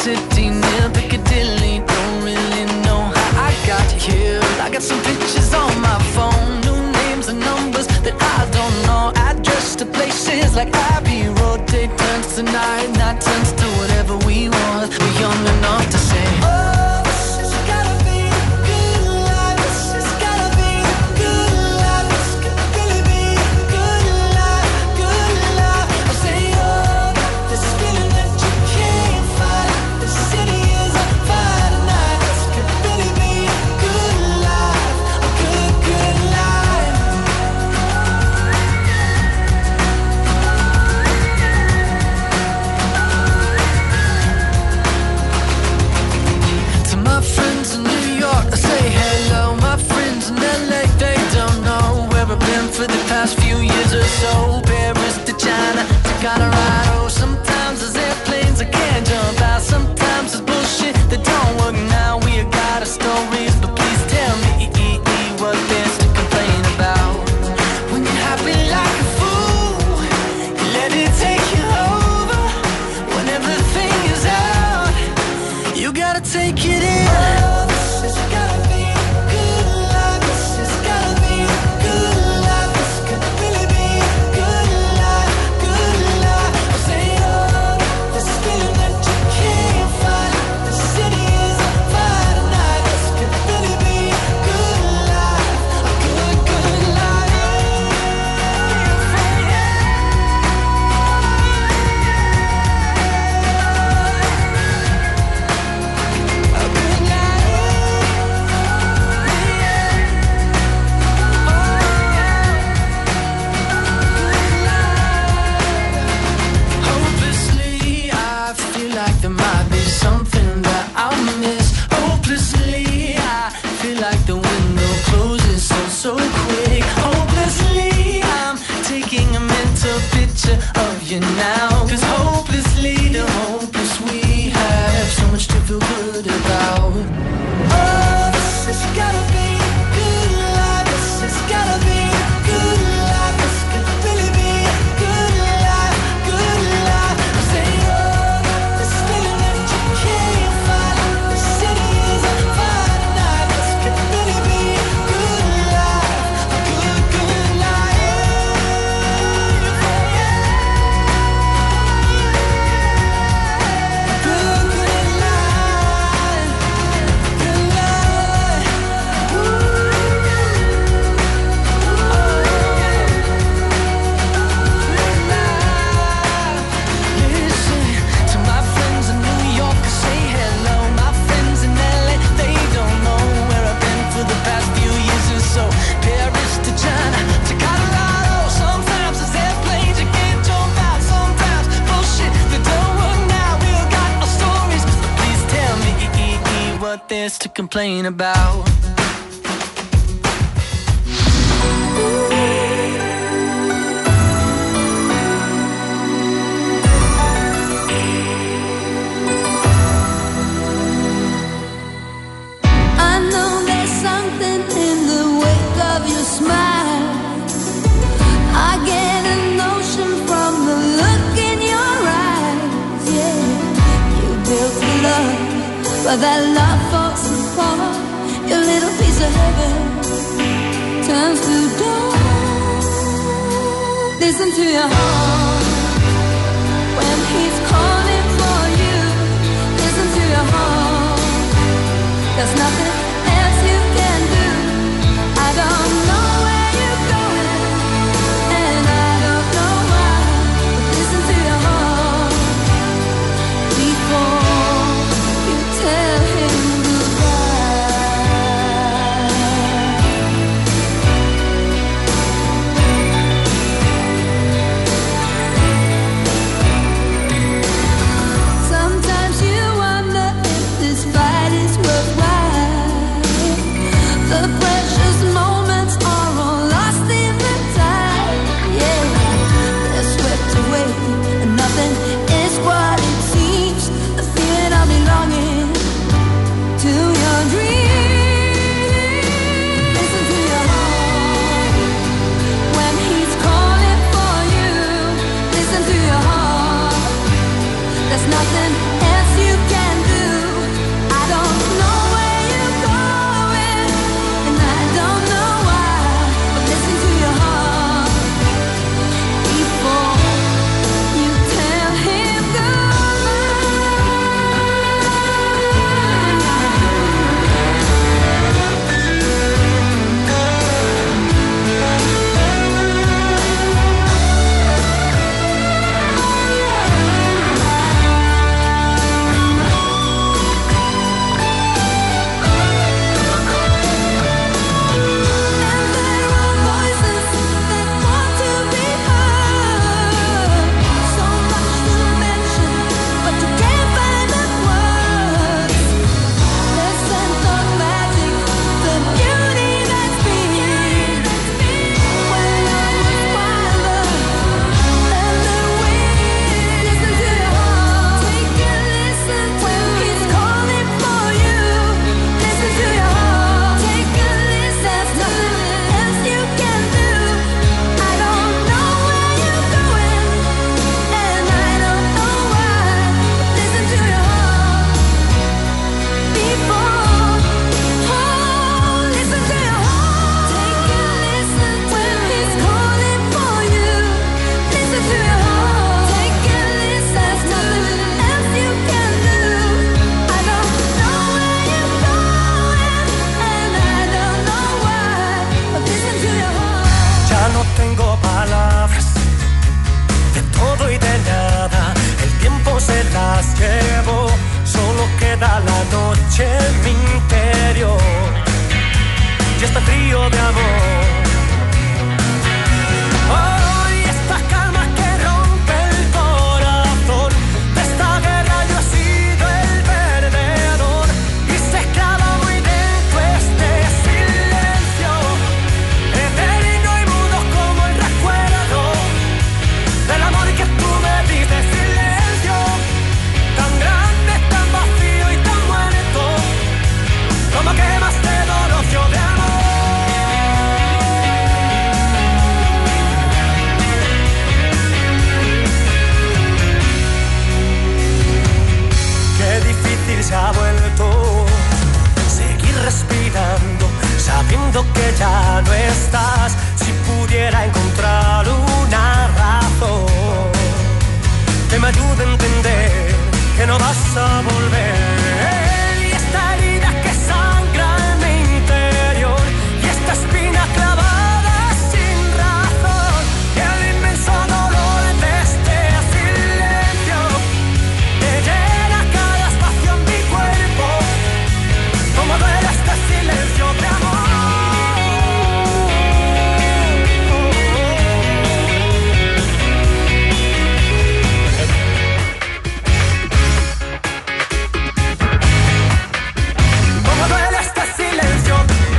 city near Piccadilly. Don't really know how I got here. I got some pictures on my phone, new names and numbers that I don't know. Address to places like Abbey Road. Day turns to night, night turns to whatever we want. We're young enough to say, oh, this has gotta be a good life. This has gotta be a good life. This could really be a good life, good life. I say, oh, this feeling that you can't fight. The city is on fire tonight. This could really be a good life, a good, good life. To my friends in New York, I say hello. My friends in LA, they don't know where I've been for the past few years or so. Paris to China to Colorado. Sometimes there's airplanes I can't jump out. Sometimes there's bullshit that don't work now. We got our stories, but please tell me what there's to complain about. When you're happy like a fool, you let it take you over. When everything is out, you gotta take it in. Oh, this has gotta be a good life. This has gotta be a good life. This could really be a good life, good life. I say, oh, this feeling that you can't fight. The city is on fire tonight. This could really be a good life, a good, good life. A good life. Hopelessly, I feel like there might be something that I'll miss. Hopelessly, I feel like the window closes so quick. Hopelessly, I'm taking a mental picture of you now. 'Cause hopelessly, the hopeless we have so much to feel good about. Oh, this has gotta be a good life. This has gotta be a good life. This could really be a good life, good life. I say, oh, this feeling that you can't fight. The city is on fire tonight. This could really be a good life, a good, good life. A good, good life, good life. Listen to my friends in New York, say hello. My friends in LA, they don't know where I've been for the past few years or so. Paris to China to Colorado. Sometimes there's airplanes you can't jump out. Sometimes bullshit that don't work now. We all got our stories, but please tell me what there's to complain about. I know there's something in the wake of your smile. I get a notion from the look in your eyes. Yeah, you built a love, but that love falls apart. Your little piece of heaven turns to dawn. Listen to your heart when he's calling for you. Listen to your heart. There's nothing else you can do. I don't know where you're going, and I don't know why. But listen to your heart before you tell him goodbye. Sometimes you wonder if this fight is worthwhile. de amor. Hoy esta calma que rompe el corazón, de esta guerra yo he sido el perdedor, y se clava muy dentro este silencio, eterno y mudo como el recuerdo del amor que tú me diste. Silencio tan grande, tan vacío y tan muerto, como quemaste dos rocios de amor. Qué difícil se ha vuelto seguir respirando, sabiendo que ya no estás. Si pudiera encontrar una razón que me ayude a entender que no vas a volver. Y esta herida que sangra en mi interior, y esta espina clavada sin razón, y el inmenso dolor de este silencio que llena cada espacio en mi cuerpo, como duele este silencio de amor. Como duele este silencio.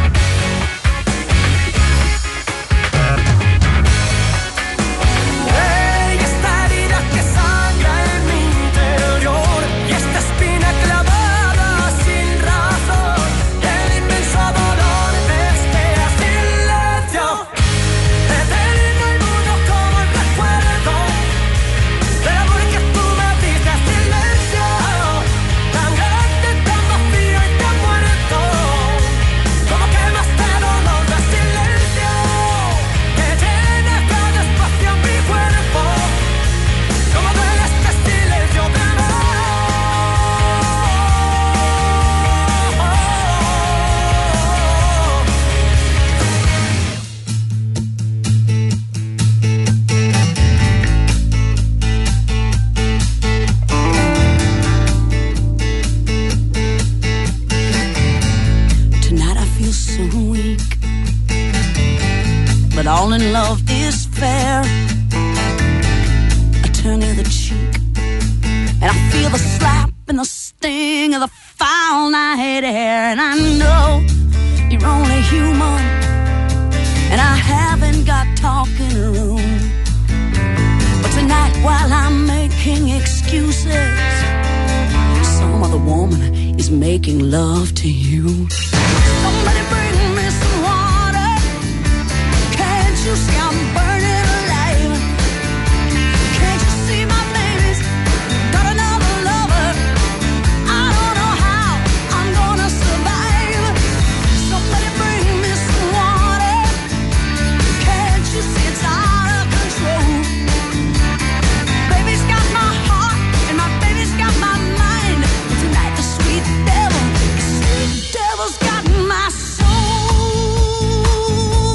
Esta herida que sangra en mi interior, y esta espina clavada sin razón, y el inmenso dolor de este silencio, eterno y mudo como el recuerdo del amor que tú me diste. Silencio tan grande, tan vacío y tan muerto, como quemaste dolor de silencio que llena cada espacio en mi cuerpo, como duele este silencio de amor. Tonight I feel so weak, but all in love is fair. I turn the other cheek, and I feel the slap and the sting of the foul night air. And I know you're only human, and I haven't got talking room. But tonight, while I'm making excuses, some other woman is making love to you. Somebody bring me some water. Can't you see I'm burning alive? Can't you see my baby's got another lover? I don't know how I'm gonna survive. Somebody bring me some water. Can't you see it's out of control? Baby's got my heart and my baby's got my mind. Tonight the sweet devil's got my soul.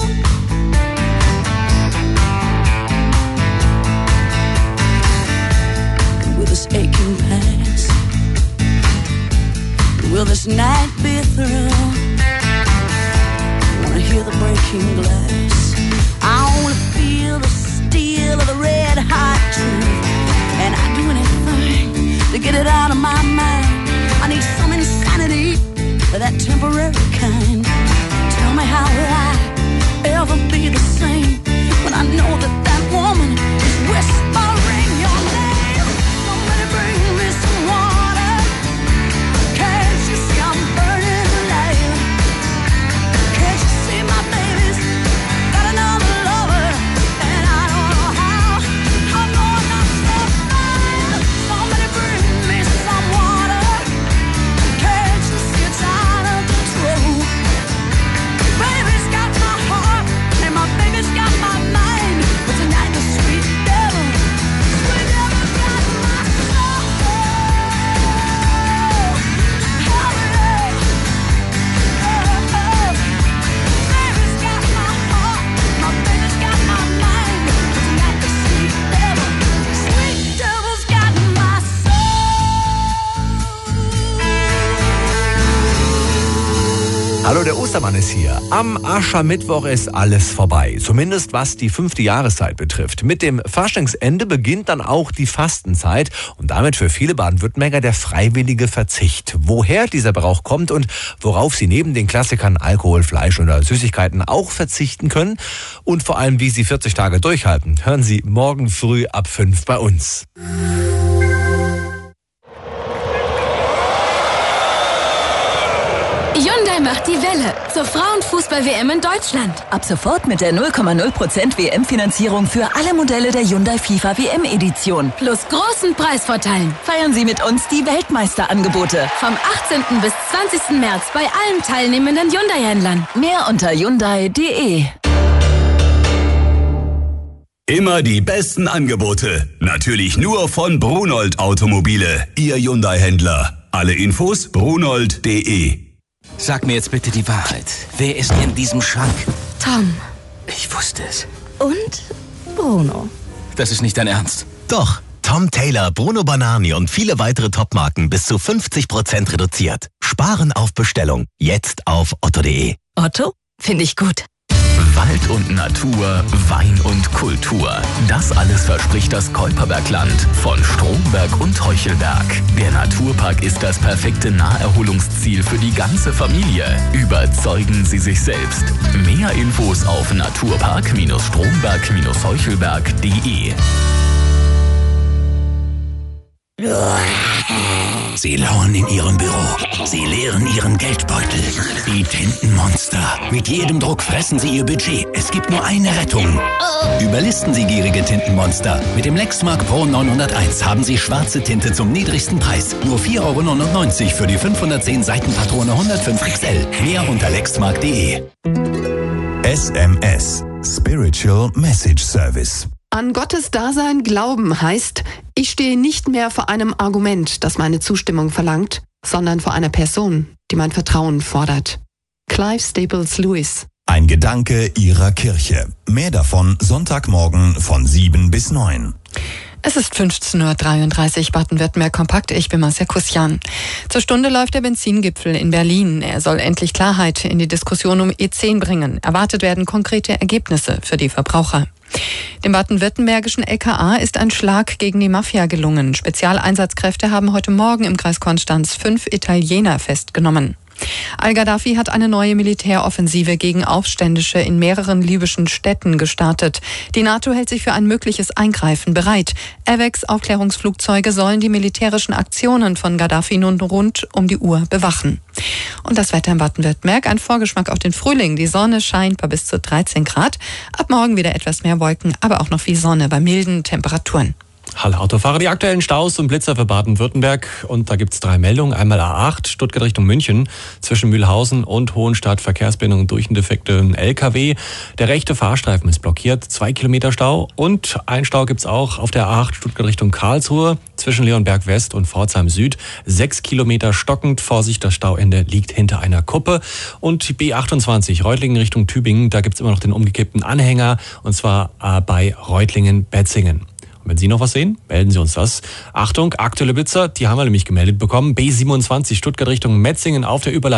Will this aching pass? Will this night be through? I wanna hear the breaking glass. I wanna feel the steel of the red hot truth, and I'd do anything to get it out of my mind. I need some insanity, that temporary kind. Tell me, how will I ever be the same when I know that that woman is whispering your name? Somebody bring me some water. Can't you see I'm burning alive? Can't you see my baby's got another lover, and I don't know how I'm gonna survive. Somebody bring me some water. Can't you see it's out of control? Baby's got Mustermann ist hier. Am Aschermittwoch ist alles vorbei. Zumindest was die 5. Jahreszeit betrifft. Mit dem Faschingsende beginnt dann auch die Fastenzeit und damit für viele Baden-Württemberger der freiwillige Verzicht. Woher dieser Brauch kommt und worauf sie neben den Klassikern Alkohol, Fleisch oder Süßigkeiten auch verzichten können und vor allem wie sie 40 Tage durchhalten, hören Sie morgen früh ab 5 bei uns. Hyundai macht die Welle zur Frauenfußball-WM in Deutschland. Ab sofort mit der 0,0% WM-Finanzierung für alle Modelle der Hyundai FIFA WM-Edition. Plus großen Preisvorteilen. Feiern Sie mit uns die Weltmeisterangebote. Vom 18. bis 20. März bei allen teilnehmenden Hyundai-Händlern. Mehr unter Hyundai.de. Immer die besten Angebote. Natürlich nur von Brunold Automobile. Ihr Hyundai-Händler. Alle Infos brunold.de. Sag mir jetzt bitte die Wahrheit. Wer ist in diesem Schrank? Tom. Ich wusste es. Und Bruno. Das ist nicht dein Ernst. Doch. Tom Taylor, Bruno Banani und viele weitere Topmarken bis zu 50% reduziert. Sparen auf Bestellung. Jetzt auf otto.de. Otto? Finde ich gut. Wald und Natur, Wein und Kultur. Das alles verspricht das Keuperbergland von Stromberg und Heuchelberg. Der Naturpark ist das perfekte Naherholungsziel für die ganze Familie. Überzeugen Sie sich selbst. Mehr Infos auf naturpark-stromberg-heuchelberg.de. Sie lauern in Ihrem Büro. Sie leeren Ihren Geldbeutel. Die Tintenmonster. Mit jedem Druck fressen Sie Ihr Budget. Es gibt nur eine Rettung. Überlisten Sie gierige Tintenmonster. Mit dem Lexmark Pro 901 haben Sie schwarze Tinte zum niedrigsten Preis. Nur 4,99 € für die 510 Seitenpatrone 105 XL. Mehr unter lexmark.de. SMS. Spiritual Message Service. An Gottes Dasein glauben heißt, ich stehe nicht mehr vor einem Argument, das meine Zustimmung verlangt, sondern vor einer Person, die mein Vertrauen fordert. Clive Staples Lewis. Ein Gedanke Ihrer Kirche. Mehr davon Sonntagmorgen von 7 bis 9. Es ist 15:33 Uhr, Baden-Württemberg kompakt. Ich bin Marcia Kussian. Zur Stunde läuft der Benzingipfel in Berlin. Er soll endlich Klarheit in die Diskussion um E10 bringen. Erwartet werden konkrete Ergebnisse für die Verbraucher. Dem baden-württembergischen LKA ist ein Schlag gegen die Mafia gelungen. Spezialeinsatzkräfte haben heute Morgen im Kreis Konstanz 5 Italiener festgenommen. Al-Gaddafi hat eine neue Militäroffensive gegen Aufständische in mehreren libyschen Städten gestartet. Die NATO hält sich für ein mögliches Eingreifen bereit. AWACS-Aufklärungsflugzeuge sollen die militärischen Aktionen von Gaddafi nun rund um die Uhr bewachen. Und das Wetter in Baden-Württemberg, ein Vorgeschmack auf den Frühling. Die Sonne scheint bei bis zu 13 Grad. Ab morgen wieder etwas mehr Wolken, aber auch noch viel Sonne bei milden Temperaturen. Hallo Autofahrer, die aktuellen Staus und Blitzer für Baden-Württemberg. Und da gibt es 3 Meldungen. Einmal A8, Stuttgart Richtung München, zwischen Mühlhausen und Hohenstadt, Verkehrsbindung durch einen defekten LKW. Der rechte Fahrstreifen ist blockiert, 2 Kilometer Stau. Und ein Stau gibt es auch auf der A8, Stuttgart Richtung Karlsruhe, zwischen Leonberg West und Pforzheim Süd. 6 Kilometer stockend, Vorsicht, das Stauende liegt hinter einer Kuppe. Und B28, Reutlingen Richtung Tübingen, da gibt es immer noch den umgekippten Anhänger, und zwar bei Reutlingen-Betzingen. Wenn Sie noch was sehen, melden Sie uns das. Achtung, aktuelle Blitzer, die haben wir nämlich gemeldet bekommen. B27 Stuttgart Richtung Metzingen auf der Überleitung.